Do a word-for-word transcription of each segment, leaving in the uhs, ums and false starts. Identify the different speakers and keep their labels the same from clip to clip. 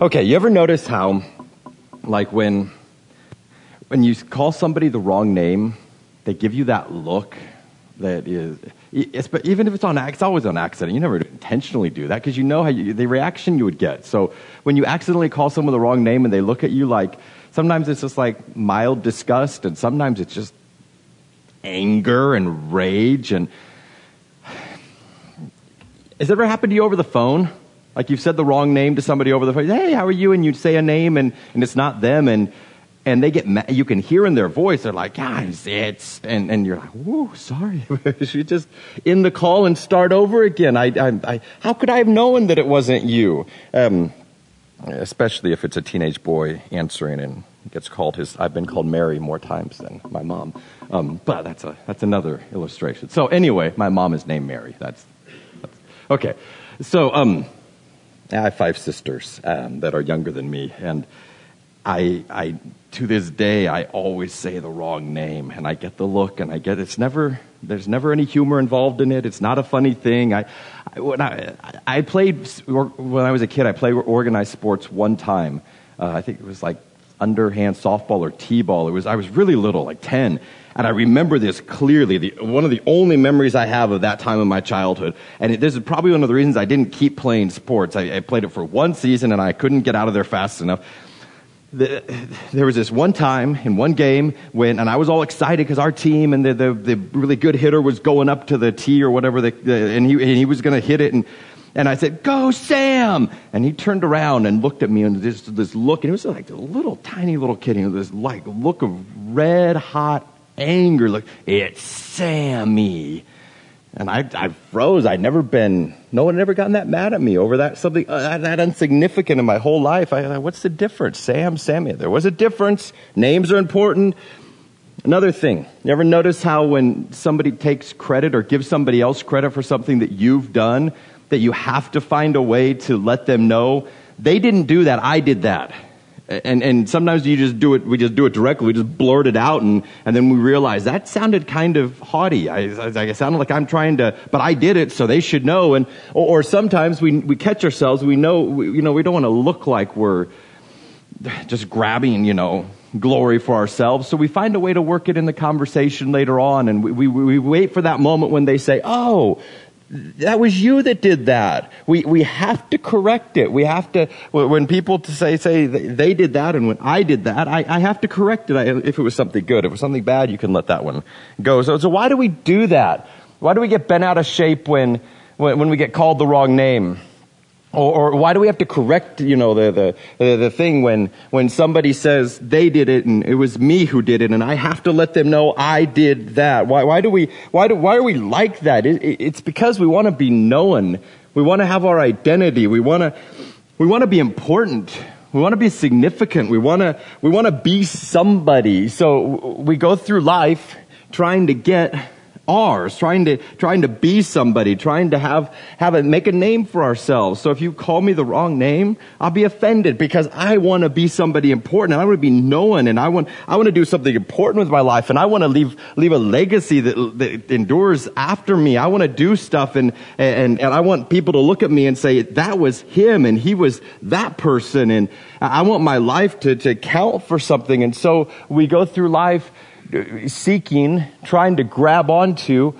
Speaker 1: Okay, you ever notice how, like when when you call somebody the wrong name, they give you that look that is, it's, but even if it's on, it's always on accident. You never intentionally do that because you know how you, the reaction you would get. So when you accidentally call someone the wrong name and they look at you like, sometimes it's just like mild disgust, and sometimes it's just anger and rage. And has it ever happened to you over the phone? Like you've said the wrong name to somebody over the phone. Hey, how are you? And you say a name and, and it's not them. And and they get mad. You can hear in their voice. They're like, guys, it's, and, and you're like, whoa, sorry. Should we just end the call and start over again? I, I, I, how could I have known that it wasn't you? Um, especially if it's a teenage boy answering and gets called his, I've been called Mary more times than my mom. Um, but that's a, that's another illustration. So anyway, my mom is named Mary. That's, that's okay. So, um, I have five sisters, um, that are younger than me. And I, I, to this day, I always say the wrong name, and I get the look, and I get, it's never, there's never any humor involved in it. It's not a funny thing. I, I when I, I played, when I was a kid, I played organized sports one time. Uh, I think it was like underhand softball or t-ball. It was, I was really little, like ten. And I remember this clearly, the, one of the only memories I have of that time in my childhood. And it, this is probably one of the reasons I didn't keep playing sports. I, I played it for one season, and I couldn't get out of there fast enough. The, there was this one time in one game when, and I was all excited because our team and the, the, the really good hitter was going up to the tee or whatever, the, the, and he and he was going to hit it, and and I said, "Go, Sam!" And he turned around and looked at me, and this this look, and it was like a little tiny little kid, and this like look of red hot anger, like, "It's Sammy." And I, I froze. I'd never been, no one had ever gotten that mad at me over that, something uh, that insignificant in my whole life. I, what's the difference? Sam, Sammy. There was a difference. Names are important. Another thing, you ever notice how when somebody takes credit or gives somebody else credit for something that you've done, that you have to find a way to let them know, they didn't do that, I did that. And and sometimes you just do it, we just do it directly, we just blurt it out, and, and then we realize that sounded kind of haughty. I, I, I sounded like I'm trying to, but I did it, so they should know. And or, or sometimes we we catch ourselves, we know, we, you know, we don't want to look like we're just grabbing, you know, glory for ourselves. So we find a way to work it in the conversation later on, and we we, we wait for that moment when they say, "Oh, that was you that did that." We we have to correct it. We have to, when people say say they did that and when I did that, I, I have to correct it. I, if it was something good, if it was something bad, you can let that one go. So so why do we do that? Why do we get bent out of shape when when, when we get called the wrong name? Or, or why do we have to correct, you know, the, the, the thing when, when somebody says they did it and it was me who did it and I have to let them know I did that? Why, why do we, why do, why are we like that? It, it, it's because we want to be known. We want to have our identity. We want to, we want to be important. We want to be significant. We want to, we want to be somebody. So we go through life trying to get ours, trying to trying to be somebody, trying to have have a make a name for ourselves. So if you call me the wrong name, I'll be offended because I want to be somebody important and I want to be known, and I want I want to do something important with my life, and I want to leave leave a legacy that, that endures after me. I want to do stuff, and and and I want people to look at me and say that was him and he was that person, and I want my life to to count for something. And so we go through life seeking, trying to grab onto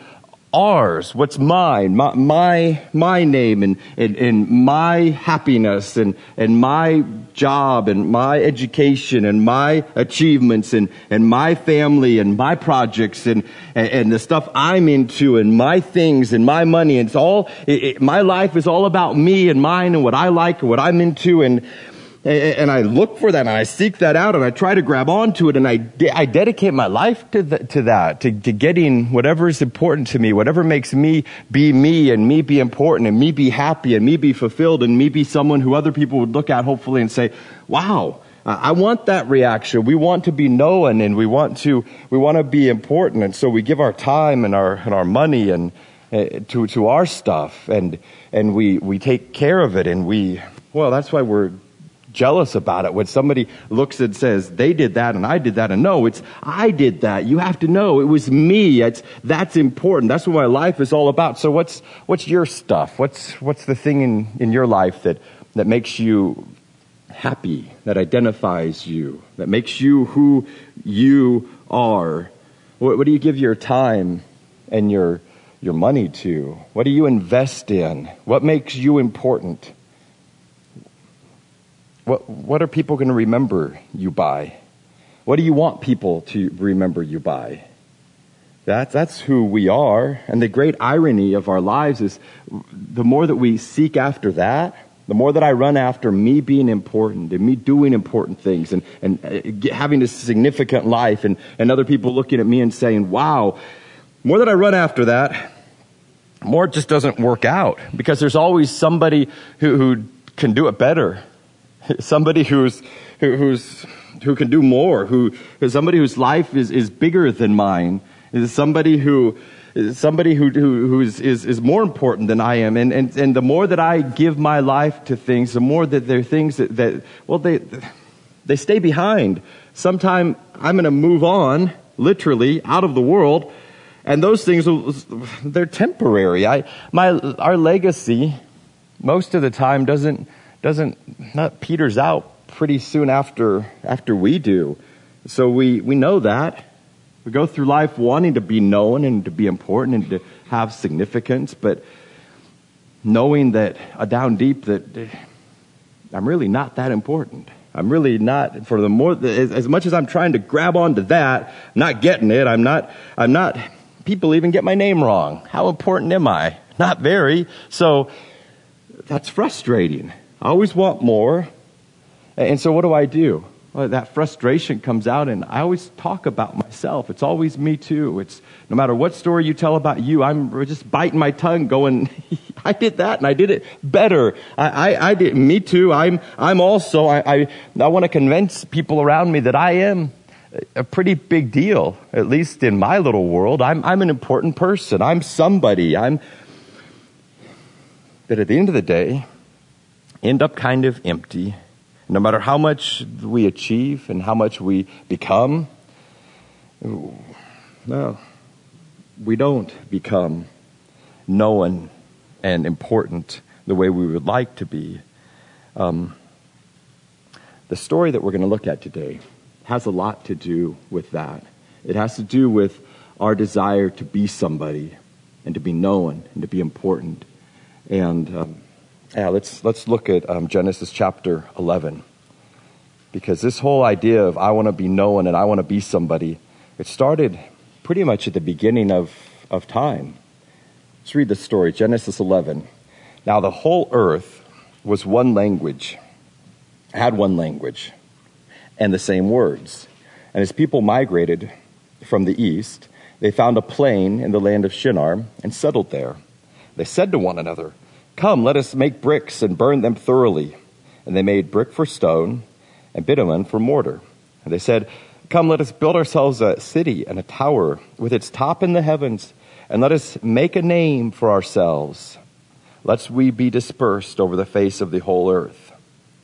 Speaker 1: ours, what's mine, my my, my name, and, and, and my happiness, and, and my job, and my education, and my achievements, and, and my family, and my projects, and, and, and the stuff I'm into, and my things, and my money. And it's all, it, it, my life is all about me and mine and what I like and what I'm into. And And I look for that, and I seek that out, and I try to grab onto it, and I, de- I dedicate my life to the, to that, to, to getting whatever is important to me, whatever makes me be me, and me be important, and me be happy, and me be fulfilled, and me be someone who other people would look at hopefully and say, "Wow, I want that reaction." We want to be known, and we want to we want to be important, and so we give our time and our and our money and uh, to to our stuff, and and we we take care of it, and we well, that's why we're jealous about it when somebody looks and says they did that and I did that, and no, it's I did that. You have to know it was me. It's that's important. That's what my life is all about. So what's what's your stuff? What's what's the thing in in your life that that makes you happy, that identifies you, that makes you who you are? What, what do you give your time and your your money to? What do you invest in? What makes you important? What what are people going to remember you by? What do you want people to remember you by? That's, that's who we are. And the great irony of our lives is the more that we seek after that, the more that I run after me being important and me doing important things and, and having a significant life and, and other people looking at me and saying, wow, more that I run after that, more it just doesn't work out, because there's always somebody who, who can do it better. Somebody who's who, who's who can do more, who is somebody whose life is, is bigger than mine, is somebody who is somebody who who, who is, is, is more important than I am. And, and and the more that I give my life to things, the more that there are things that, that well they they stay behind. Sometime I'm going to move on, literally, out of the world, and those things will, they're temporary. I my our legacy most of the time doesn't doesn't not peters out pretty soon after after we do. So we, we know that. We go through life wanting to be known and to be important and to have significance, but knowing that uh, down deep that uh, I'm really not that important. I'm really not, for the more, as, as much as I'm trying to grab onto that, I'm not getting it. I'm not, I'm not, people even get my name wrong. How important am I? Not very. So that's frustrating. I always want more. And so what do I do? Well, that frustration comes out, and I always talk about myself. It's always me too. It's no matter what story you tell about you, I'm just biting my tongue going, I did that and I did it better. I, I, I did, me too. I'm, I'm also, I, I, I want to convince people around me that I am a pretty big deal, at least in my little world. I'm, I'm an important person. I'm somebody. I'm, but at the end of the day, end up kind of empty. No matter how much we achieve and how much we become, no, we don't become known and important the way we would like to be. Um, the story that we're going to look at today has a lot to do with that. It has to do with our desire to be somebody and to be known and to be important. And um, Yeah, let's let's look at um, Genesis chapter eleven, because this whole idea of I want to be known and I want to be somebody, it started pretty much at the beginning of, of time. Let's read the story, Genesis eleven. Now the whole earth was one language, had one language, and the same words. And as people migrated from the east, they found a plain in the land of Shinar and settled there. They said to one another, "Come, let us make bricks and burn them thoroughly." And they made brick for stone and bitumen for mortar. And they said, "Come, let us build ourselves a city and a tower with its top in the heavens, and let us make a name for ourselves, lest we be dispersed over the face of the whole earth."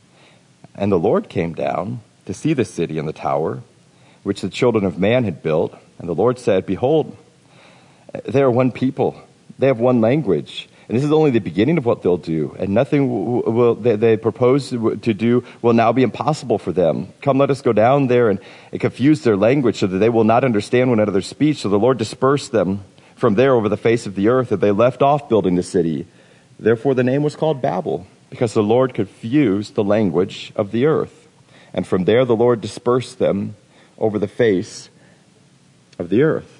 Speaker 1: And the Lord came down to see the city and the tower, which the children of man had built. And the Lord said, "Behold, they are one people. They have one language. And this is only the beginning of what they'll do. And nothing will, will they, they propose to do will now be impossible for them. Come, let us go down there and, and confuse their language so that they will not understand one another's speech." So the Lord dispersed them from there over the face of the earth, and they left off building the city. Therefore the name was called Babel, because the Lord confused the language of the earth. And from there the Lord dispersed them over the face of the earth.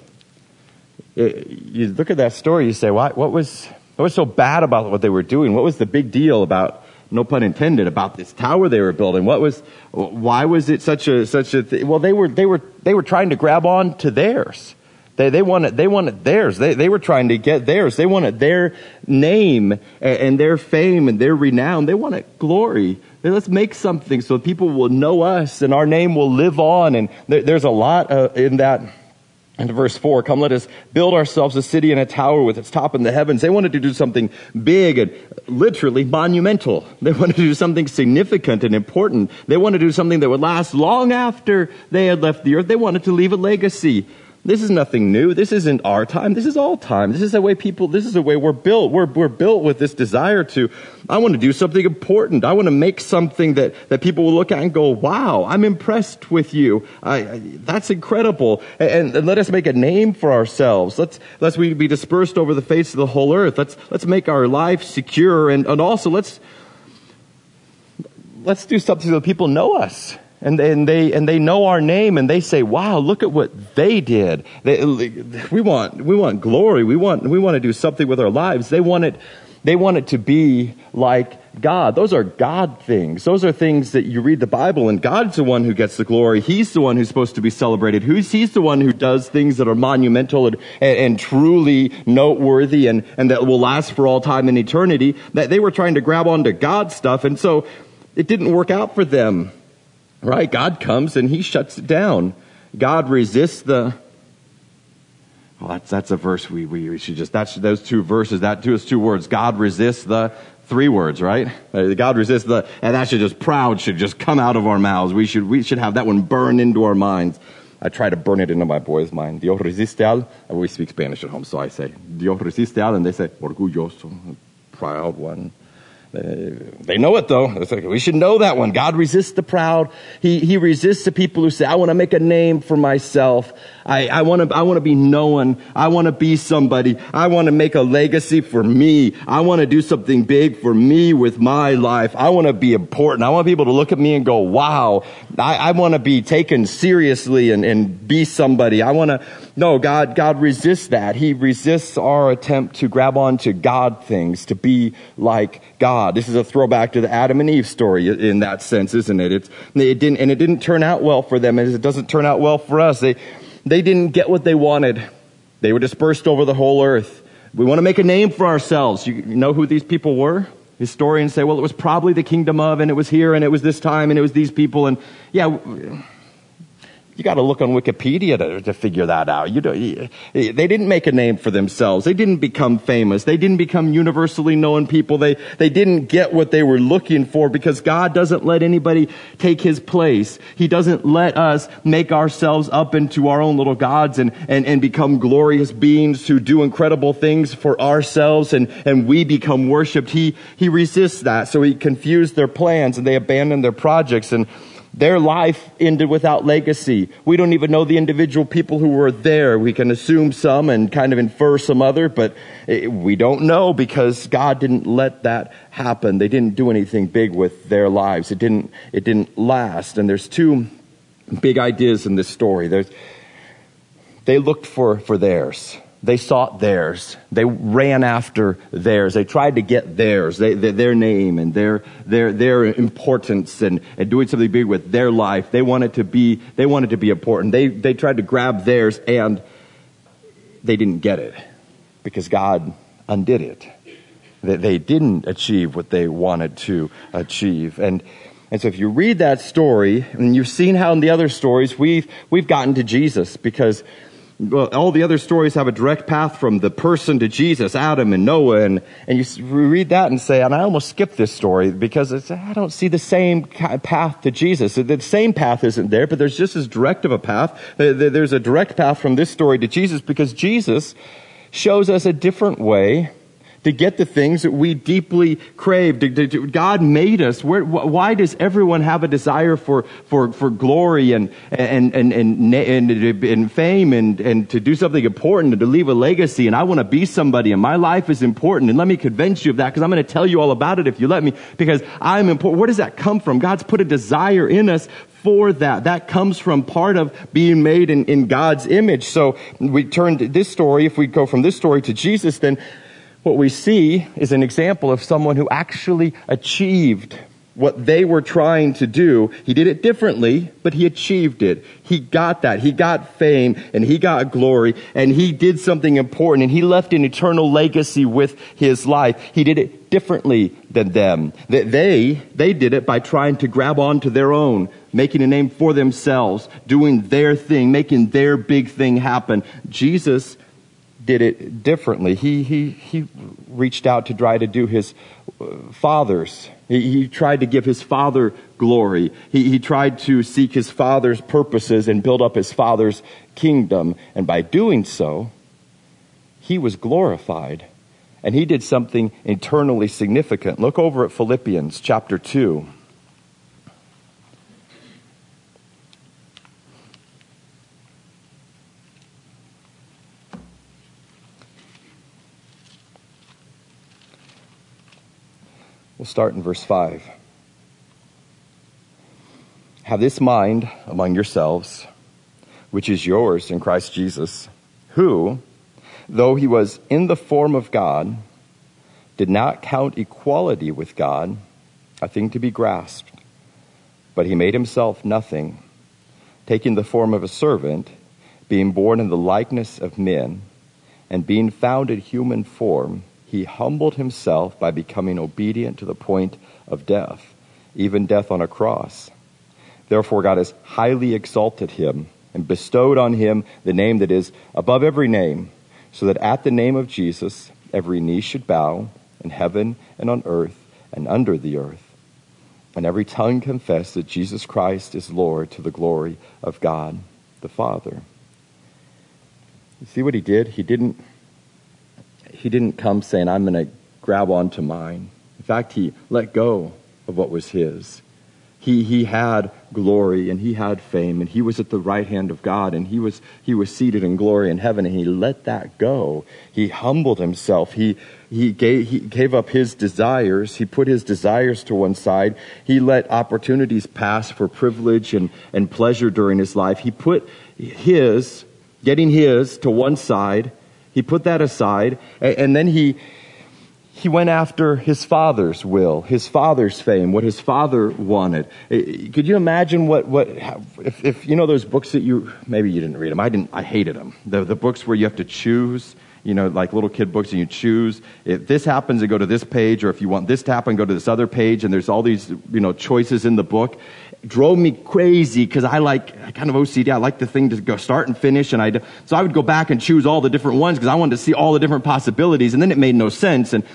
Speaker 1: It, you look at that story, you say, what, what was... What was so bad about what they were doing? What was the big deal about, no pun intended, about this tower they were building? What was, why was it such a, such a, th- well, they were, they were, they were trying to grab on to theirs. They, they wanted, they wanted theirs. They, they were trying to get theirs. They wanted their name and, and their fame and their renown. They wanted glory. They, let's make something so people will know us and our name will live on. And there, there's a lot uh, in that. And verse four, "Come, let us build ourselves a city and a tower with its top in the heavens." They wanted to do something big and literally monumental. They wanted to do something significant and important. They wanted to do something that would last long after they had left the earth. They wanted to leave a legacy. This is nothing new. This isn't our time. This is all time. This is the way people, this is the way we're built. We're, we're built with this desire to, I want to do something important. I want to make something that, that people will look at and go, wow, I'm impressed with you. I, I, that's incredible. And, and let us make a name for ourselves. Let's, let's we be dispersed over the face of the whole earth. Let's, let's make our life secure. And, and also let's, let's do something so that people know us. And, and they and they know our name, and they say, "Wow, look at what they did." They, we want we want glory. We want we want to do something with our lives. They want it. They want it to be like God. Those are God things. Those are things that you read the Bible, and God's the one who gets the glory. He's the one who's supposed to be celebrated. Who's He's the one who does things that are monumental and, and, and truly noteworthy, and and that will last for all time and eternity. That they were trying to grab onto God's stuff, and so it didn't work out for them. Right? God comes and He shuts it down. God resists the... Well, that's that's a verse we, we, we should just... That's those two verses, that two is two words. God resists the... Three words, right? God resists the... And that should just... Proud should just come out of our mouths. We should we should have that one burn into our minds. I try to burn it into my boy's mind. Dios resiste al... We speak Spanish at home, so I say, Dios resiste al, and they say, orgulloso, proud one. Uh, they know it though. It's like, we should know that one. God resists the proud. He He resists the people who say, "I want to make a name for myself. I I want to I want to be known. I want to be somebody. I want to make a legacy for me. I want to do something big for me with my life. I want to be important. I want people to look at me and go, wow. I, I want to be taken seriously and and be somebody. I want to." No, God God resists that. He resists our attempt to grab onto God things, to be like God. This is a throwback to the Adam and Eve story in that sense, isn't it? It's, it didn't, and it didn't turn out well for them, as it doesn't turn out well for us. They, they didn't get what they wanted. They were dispersed over the whole earth. We want to make a name for ourselves. You know who these people were? Historians say, well, it was probably the kingdom of, and it was here, and it was this time, and it was these people, and yeah. You got to look on Wikipedia to, to figure that out. You don't, they didn't make a name for themselves. They didn't become famous. They didn't become universally known people. They they didn't get what they were looking for, because God doesn't let anybody take His place. He doesn't let us make ourselves up into our own little gods and, and, and become glorious beings who do incredible things for ourselves, and, and we become worshipped. He He resists that. So He confused their plans, and they abandoned their projects, and their life ended without legacy. We don't even know the individual people who were there. We can assume some and kind of infer some other, but we don't know, because God didn't let that happen. They didn't do anything big with their lives. It didn't, it didn't last. And there's two big ideas in this story. There's, they looked for, for theirs. They sought theirs. They ran after theirs. They tried to get theirs, they, their, their name and their their their importance, and, and doing something big with their life. They wanted to be they wanted to be important. They they tried to grab theirs, and they didn't get it, because God undid it. They, they didn't achieve what they wanted to achieve. And and so if you read that story, and you've seen how in the other stories we've we've gotten to Jesus, because well, all the other stories have a direct path from the person to Jesus, Adam and Noah, and, and you read that and say, and I almost skipped this story because it's, I don't see the same path to Jesus. The same path isn't there, but there's just as direct of a path. There's a direct path from this story to Jesus, because Jesus shows us a different way to get the things that we deeply crave. God made us. Where, why does everyone have a desire for, for, for glory and, and, and, and, and, and fame and, and to do something important and to leave a legacy? And I want to be somebody, and my life is important. And let me convince you of that, because I'm going to tell you all about it if you let me, because I'm important. Where does that come from? God's put a desire in us for that. That comes from part of being made in, in God's image. So we turn to this story. If we go from this story to Jesus, then what we see is an example of someone who actually achieved what they were trying to do. He did it differently, but he achieved it. He got that. He got fame, and he got glory, and he did something important, and he left an eternal legacy with his life. He did it differently than them. They, they did it by trying to grab onto their own, making a name for themselves, doing their thing, making their big thing happen. Jesus did it differently. He he he reached out to try to do his father's He, he tried to give his Father glory. He, he tried to seek his Father's purposes and build up his Father's kingdom. And by doing so, he was glorified. And he did something eternally significant. Look over at Philippians chapter two. We'll start in verse five. Have this mind among yourselves, which is yours in Christ Jesus, who, though he was in the form of God, did not count equality with God a thing to be grasped, but he made himself nothing, taking the form of a servant, being born in the likeness of men, and being found in human form, he humbled himself by becoming obedient to the point of death, even death on a cross. Therefore God has highly exalted him and bestowed on him the name that is above every name, so that at the name of Jesus every knee should bow in heaven and on earth and under the earth, and every tongue confess that Jesus Christ is Lord, to the glory of God the Father. You see what he did? He didn't He didn't come saying, I'm going to grab onto mine. In fact, he let go of what was his. He he had glory and he had fame and he was at the right hand of God and he was he was seated in glory in heaven, and he let that go. He humbled himself. He he gave he gave up his desires. He put his desires to one side. He let opportunities pass for privilege and, and pleasure during his life. He put his, getting his to one side. He put that aside, and then he he went after his Father's will, his Father's fame, what his Father wanted. Could you imagine what what if, if you know those books that you maybe you didn't read them? I didn't. I hated them. The the books where you have to choose, you know, like little kid books, and you choose if this happens to go to this page, or if you want this to happen, go to this other page, and there's all these you know choices in the book. Drove me crazy because I like I kind of O C D. I like the thing to go start and finish, and I so I would go back and choose all the different ones because I wanted to see all the different possibilities, and then it made no sense. And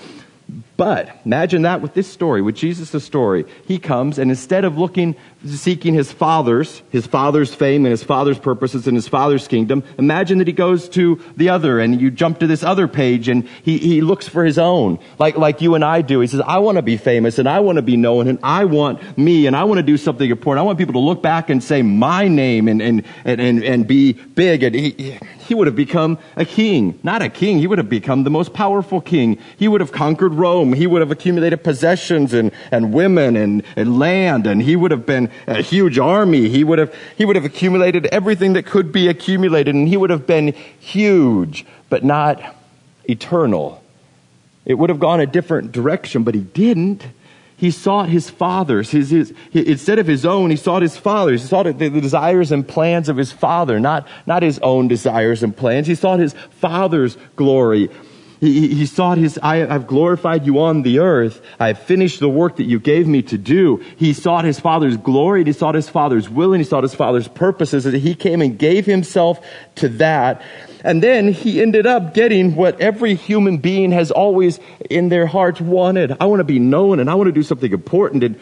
Speaker 1: but imagine that with this story, with Jesus' story, he comes and instead of looking, seeking his Father's, his Father's fame and his Father's purposes and his Father's kingdom, imagine that he goes to the other and you jump to this other page and he, he looks for his own, like, like you and I do. He says, I want to be famous and I want to be known and I want me and I want to do something important. I want people to look back and say my name and, and, and, and, and be big. And he, he would have become a king, not a king. He would have become the most powerful king. He would have conquered Rome. He would have accumulated possessions and, and women and, and land, and he would have been a huge army. He would have he would have accumulated everything that could be accumulated, and he would have been huge, but not eternal. It would have gone a different direction, but he didn't. He sought his Father's. His, his, his, instead of his own, he sought his Father's. He sought the, the desires and plans of his Father, not, not his own desires and plans. He sought his Father's glory. He, he sought his, I, I've glorified you on the earth. I have finished the work that you gave me to do. He sought his Father's glory, and he sought his Father's will, and he sought his Father's purposes. And he came and gave himself to that. And then he ended up getting what every human being has always in their hearts wanted. I want to be known, and I want to do something important. And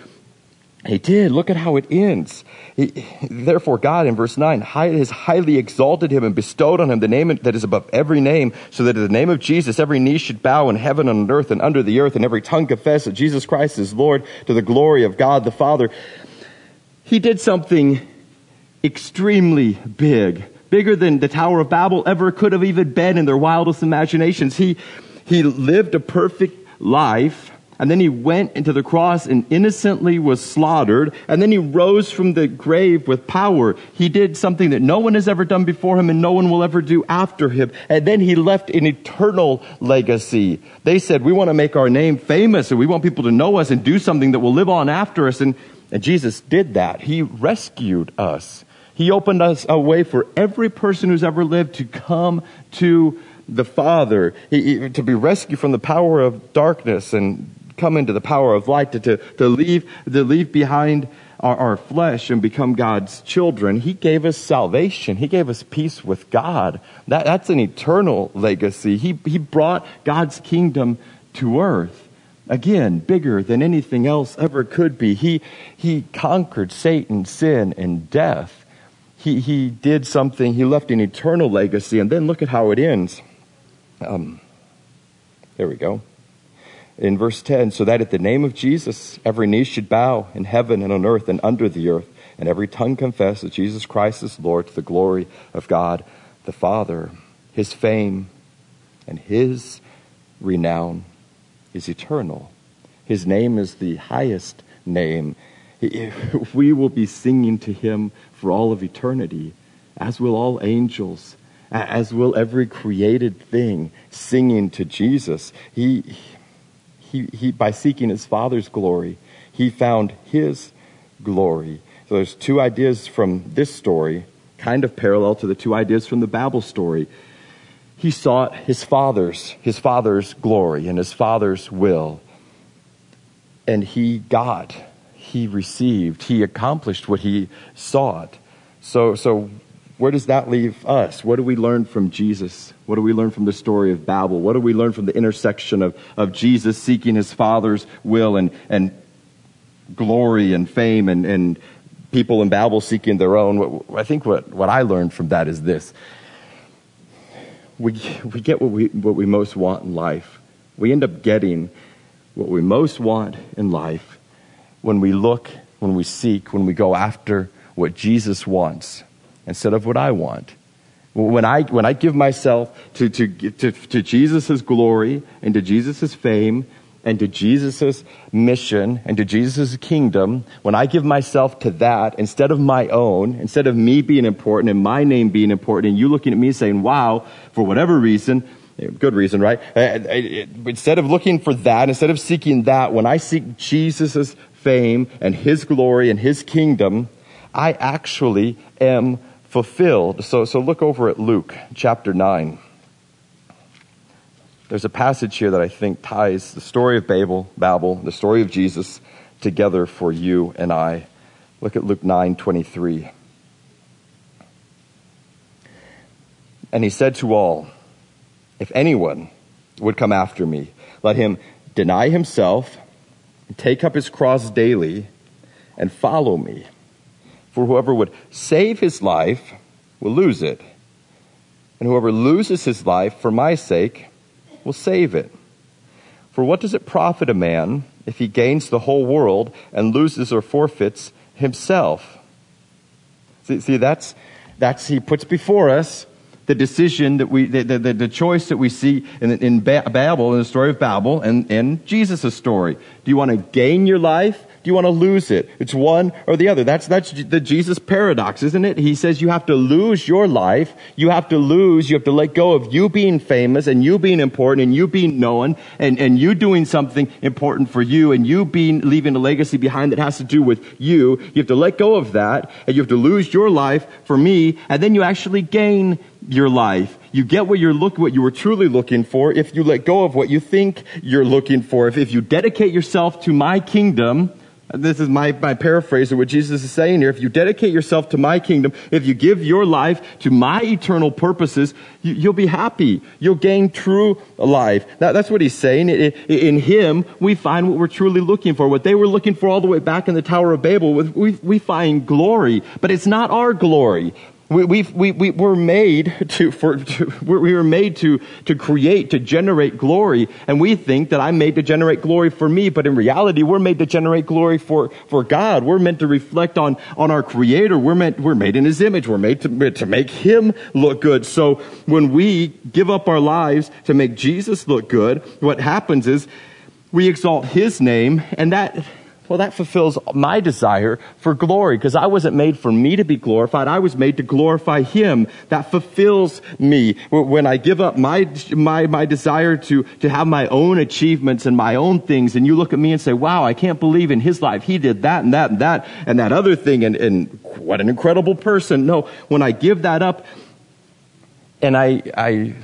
Speaker 1: he did. Look at how it ends. He, Therefore, God, in verse nine, has highly exalted him and bestowed on him the name that is above every name, so that in the name of Jesus every knee should bow in heaven and on earth and under the earth, and every tongue confess that Jesus Christ is Lord, to the glory of God the Father. He did something extremely big, bigger than the Tower of Babel ever could have even been in their wildest imaginations. He, he lived a perfect life. And then he went into the cross and innocently was slaughtered. And then he rose from the grave with power. He did something that no one has ever done before him and no one will ever do after him. And then he left an eternal legacy. They said, we want to make our name famous and we want people to know us and do something that will live on after us. And, and Jesus did that. He rescued us. He opened us a way for every person who's ever lived to come to the Father, he, he, to be rescued from the power of darkness and come into the power of light, to, to, to leave to leave behind our, our flesh and become God's children. He gave us salvation. He gave us peace with God. That, that's an eternal legacy. He, he brought God's kingdom to earth. Again, bigger than anything else ever could be. He, he conquered Satan, sin, and death. He, he did something, he left an eternal legacy, and then look at how it ends. Um, there we go. In verse ten, so that at the name of Jesus, every knee should bow in heaven and on earth and under the earth, and every tongue confess that Jesus Christ is Lord, to the glory of God the Father. His fame and his renown is eternal. His name is the highest name. We will be singing to him for all of eternity, as will all angels, as will every created thing singing to Jesus. He, he, he, by seeking his Father's glory, he found his glory. So there's two ideas from this story, kind of parallel to the two ideas from the Babel story. He sought his Father's, his Father's glory and his Father's will. And he got, he received, he accomplished what he sought. So, so where does that leave us? What do we learn from Jesus? What do we learn from the story of Babel? What do we learn from the intersection of, of Jesus seeking his Father's will and, and glory and fame and, and people in Babel seeking their own? I think what, what I learned from that is this. We, we get what we, what we most want in life. We end up getting what we most want in life when we look, when we seek, when we go after what Jesus wants instead of what I want. When I when I give myself to to to, to Jesus' glory and to Jesus' fame and to Jesus' mission and to Jesus' kingdom, when I give myself to that instead of my own, instead of me being important and my name being important and you looking at me saying, wow, for whatever reason, good reason, right? Instead of looking for that, instead of seeking that, when I seek Jesus' fame and his glory and his kingdom, I actually am fulfilled. So, so look over at Luke chapter nine. There's a passage here that I think ties the story of Babel, Babel, the story of Jesus together for you and I. Look at Luke nine twenty-three. And he said to all, if anyone would come after me, let him deny himself, take up his cross daily, and follow me. For whoever would save his life will lose it. And whoever loses his life for my sake will save it. For what does it profit a man if he gains the whole world and loses or forfeits himself? See, see that's, that's, he puts before us the decision that we, the, the, the choice that we see in, in Babel, in the story of Babel, and in Jesus' story. Do you want to gain your life? Do you want to lose it? It's one or the other. That's, that's the Jesus paradox, isn't it? He says you have to lose your life. You have to lose, you have to let go of you being famous and you being important and you being known and, and you doing something important for you and you being, leaving a legacy behind that has to do with you. You have to let go of that and you have to lose your life for me, and then you actually gain your life. You get what you're looking, what you were truly looking for if you let go of what you think you're looking for. If, if you dedicate yourself to my kingdom, this is my, my paraphrase of what Jesus is saying here. If you dedicate yourself to my kingdom, if you give your life to my eternal purposes, you, you'll be happy. You'll gain true life. That, that's what he's saying. In, in him, we find what we're truly looking for. What they were looking for all the way back in the Tower of Babel, we, we find glory. But it's not our glory. We, we, we, we were made to, for, to, we were made to, to create, to generate glory. And we think that I'm made to generate glory for me, but in reality, we're made to generate glory for, for God. We're meant to reflect on, on our Creator. We're meant, we're made in His image. We're made to, to make Him look good. So when we give up our lives to make Jesus look good, what happens is we exalt His name, and that, well, that fulfills my desire for glory, because I wasn't made for me to be glorified. I was made to glorify Him. That fulfills me. When I give up my my my desire to, to have my own achievements and my own things, and you look at me and say, wow, I can't believe in his life he did that and that and that and that other thing, and, and what an incredible person. No, when I give that up and I I...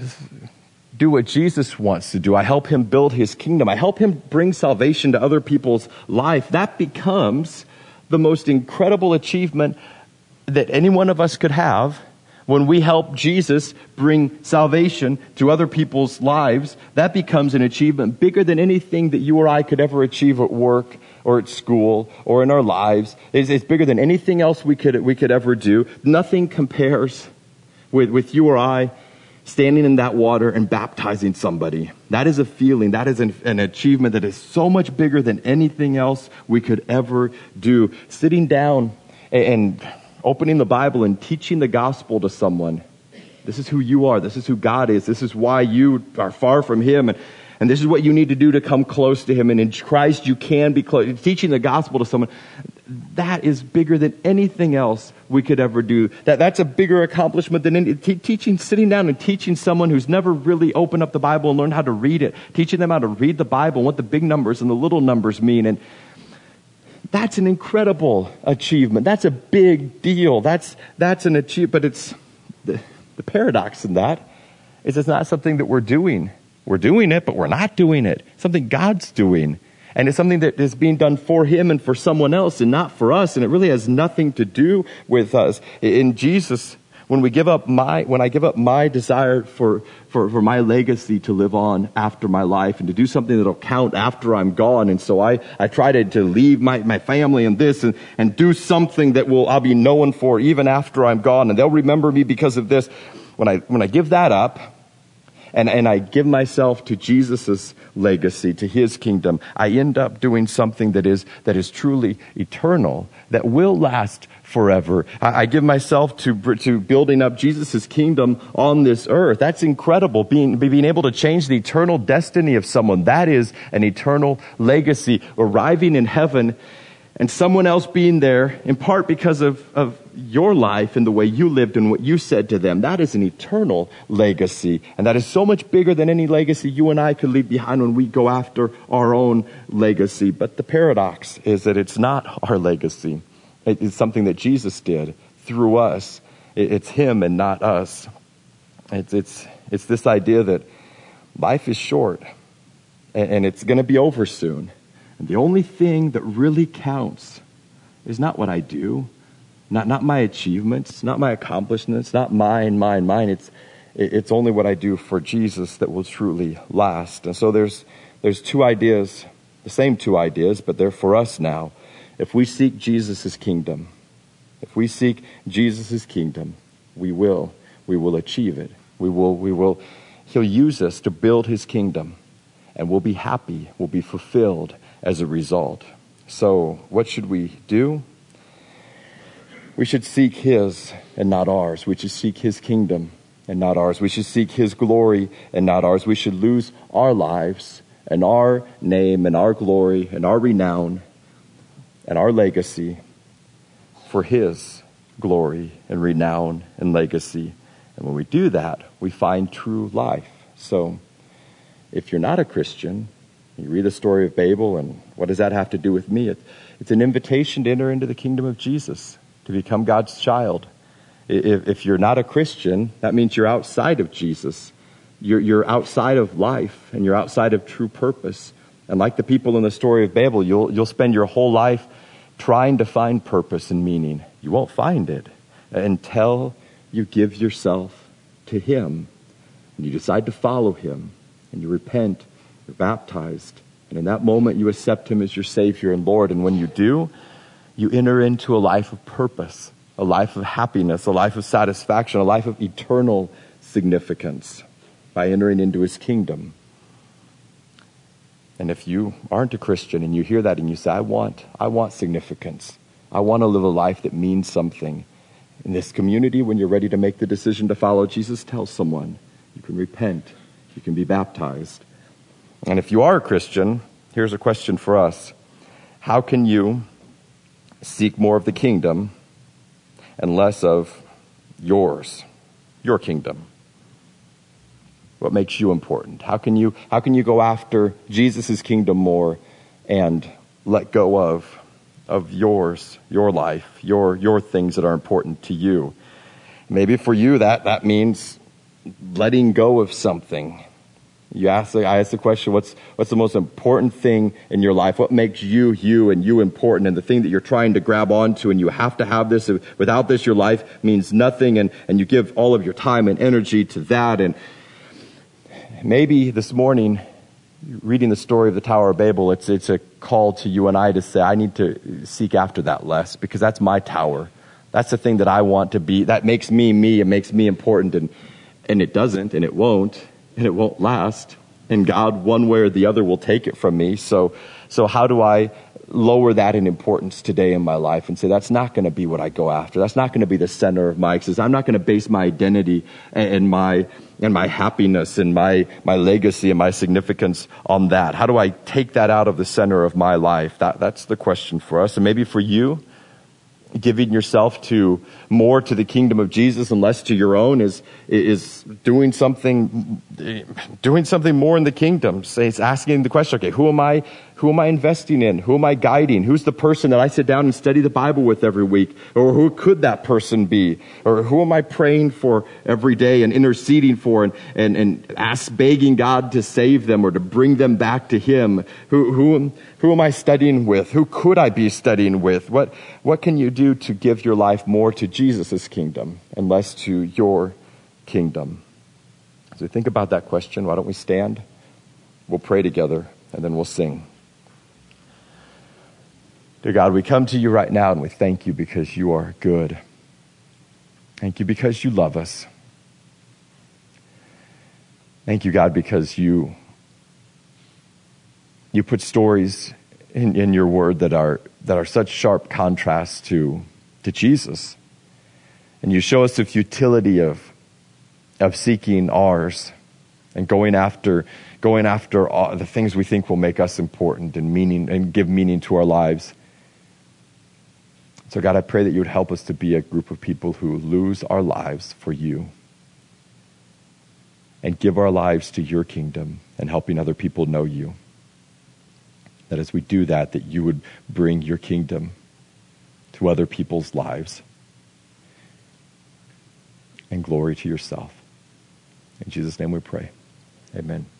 Speaker 1: do what Jesus wants to do. I help him build his kingdom. I help him bring salvation to other people's life. That becomes the most incredible achievement that any one of us could have When we help Jesus bring salvation to other people's lives, that becomes an achievement bigger than anything that you or I could ever achieve at work or at school or in our lives. It's, it's bigger than anything else we could we could ever do. Nothing compares with, with you or I standing in that water and baptizing somebody. That is a feeling. That is an, an achievement that is so much bigger than anything else we could ever do. Sitting down and, and opening the Bible and teaching the gospel to someone. This is who you are. This is who God is. This is why you are far from Him. And, and this is what you need to do to come close to Him. And in Christ you can be close. Teaching the gospel to someone, that is bigger than anything else we could ever do. That That's a bigger accomplishment than any, te- teaching, sitting down and teaching someone who's never really opened up the Bible and learned how to read it. Teaching them how to read the Bible and what the big numbers and the little numbers mean. And that's an incredible achievement. That's a big deal. That's that's an achievement. But it's the, the paradox in that is it's not something that we're doing. We're doing it, but we're not doing it. Something God's doing. And it's something that is being done for Him and for someone else and not for us. And it really has nothing to do with us. In Jesus, when we give up my, when I give up my desire for, for, for my legacy to live on after my life and to do something that'll count after I'm gone. And so I, I try to, to leave my, my family and this and, and do something that will, I'll be known for even after I'm gone. And they'll remember me because of this. When I, when I give that up, And, and I give myself to Jesus' legacy, to His kingdom, I end up doing something that is that is truly eternal, that will last forever. I, I give myself to to building up Jesus' kingdom on this earth. That's incredible. Being being able to change the eternal destiny of someone, that is an eternal legacy. Arriving in heaven and someone else being there, in part because of, of your life and the way you lived and what you said to them, that is an eternal legacy. And that is so much bigger than any legacy you and I could leave behind when we go after our own legacy. But the paradox is that it's not our legacy. It is something that Jesus did through us. It's Him and not us. It's, it's, it's this idea that life is short and, and it's going to be over soon. And the only thing that really counts is not what I do, not not my achievements, not my accomplishments, not mine, mine, mine. It's it's only what I do for Jesus that will truly last. And so there's there's two ideas, the same two ideas, but they're for us now. If we seek Jesus' kingdom, if we seek Jesus' kingdom, we will we will achieve it. We will we will He'll use us to build His kingdom, and we'll be happy, we'll be fulfilled as a result. So what should we do? We should seek His and not ours. We should seek His kingdom and not ours. We should seek His glory and not ours. We should lose our lives and our name and our glory and our renown and our legacy for His glory and renown and legacy. And when we do that, we find true life. So if you're not a Christian, you read the story of Babel, and what does that have to do with me? It, it's an invitation to enter into the kingdom of Jesus, to become God's child. If, if you're not a Christian, that means you're outside of Jesus. You're, you're outside of life, and you're outside of true purpose. And like the people in the story of Babel, you'll, you'll spend your whole life trying to find purpose and meaning. You won't find it until you give yourself to Him, and you decide to follow Him, and you repent. You're baptized, and in that moment you accept Him as your Savior and Lord. And when you do, you enter into a life of purpose, a life of happiness, a life of satisfaction, a life of eternal significance by entering into His kingdom. And if you aren't a Christian and you hear that and you say, I want, I want significance. I want to live a life that means something. In this community, when you're ready to make the decision to follow Jesus, tell someone. You can repent. You can be baptized. And if you are a Christian, here's a question for us. How can you seek more of the kingdom and less of yours, your kingdom? What makes you important? How can you, how can you go after Jesus' kingdom more and let go of, of yours, your life, your, your things that are important to you? Maybe for you that, that means letting go of something. You ask, I ask the question, what's, what's the most important thing in your life? What makes you, you, and you important, and the thing that you're trying to grab onto, and you have to have this. Without this, your life means nothing, and, and you give all of your time and energy to that. And maybe this morning, reading the story of the Tower of Babel, it's, it's a call to you and I to say, I need to seek after that less, because that's my tower. That's the thing that I want to be. That makes me me. It makes me important, and, and it doesn't, and it won't. And it won't last. And God, one way or the other, will take it from me. So, so how do I lower that in importance today in my life and say, that's not going to be what I go after. That's not going to be the center of my existence. I'm not going to base my identity and my and my happiness and my, my legacy and my significance on that. How do I take that out of the center of my life? That that's the question for us. And maybe for you, giving yourself to more to the kingdom of Jesus and less to your own is is doing something doing something more in the kingdom. Say, it's asking the question, okay, who am I who am I investing in? Who am I guiding? Who's the person that I sit down and study the Bible with every week? Or who could that person be? Or who am I praying for every day and interceding for and and, and ask begging God to save them or to bring them back to Him? Who who who am I studying with? Who could I be studying with? What what can you do to give your life more to Jesus' kingdom and less to your kingdom? As we think about that question, why don't we stand? We'll pray together, and then we'll sing. Dear God, we come to you right now, and we thank you because you are good. Thank you because you love us. Thank you, God, because you you put stories in, in your word that are that are such sharp contrasts to to Jesus. And you show us the futility of of seeking ours and going after going after all the things we think will make us important and meaning and give meaning to our lives. So God, I pray that you would help us to be a group of people who lose our lives for you and give our lives to your kingdom and helping other people know you. That as we do that, that you would bring your kingdom to other people's lives and glory to yourself. In Jesus' name we pray. Amen.